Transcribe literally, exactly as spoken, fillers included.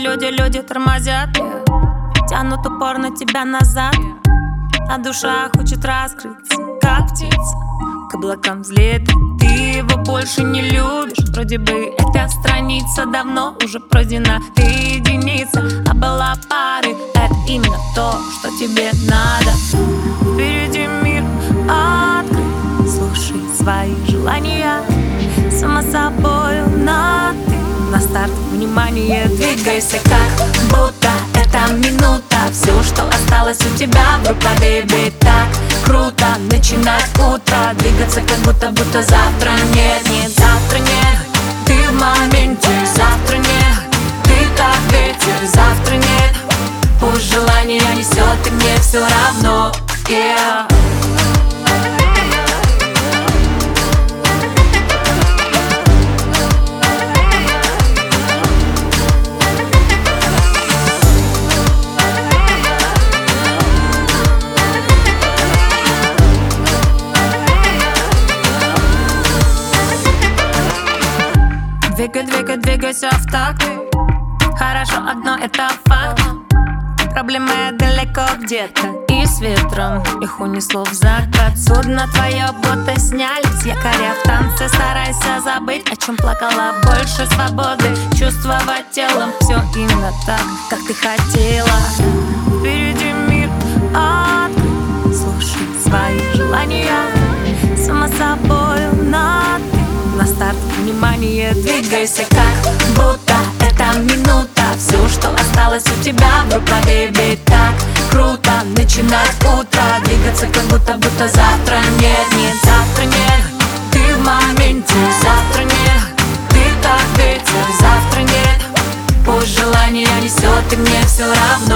люди, люди тормозят, тянут упорно тебя назад, а душа хочет раскрыться, как птица, к облакам взлететь. Ты его больше не любишь, вроде бы эта страница давно уже пройдена. Ты единица, а была пары, это именно то, что тебе надо. Впереди мир открыт, слушай свои желания, само собою на ты. На старт, внимание, двигайся, как будто это минута. Все, что осталось у тебя в руках, бэйби, так круто. Начинать утро, двигаться, как будто, будто завтра нет. Нет, завтра нет, ты в моменте. Завтра нет, ты как ветер. Завтра нет, пусть желание несет, и мне все равно, yeah. Двигай, двигай, двигайся в такт. Хорошо, одно это факт. Проблемы далеко где-то и с ветром их унесло в закат. Судно твое будто сняли с якоря. В танце старайся забыть, о чем плакала. Больше свободы чувствовать телом. Все именно так, как ты хотела. Впереди мир открыт, слушай свои желания, само собою на ты. На старт, внимание, двигайся, как будто это минута. Все, что осталось у тебя в руках, бэйби, так круто. Начинать утро, двигаться, как будто, будто завтра нет. Нет, завтра нет, ты в моменте. Завтра нет, ты как ветер. Завтра нет, пусть желание несет, и мне все равно.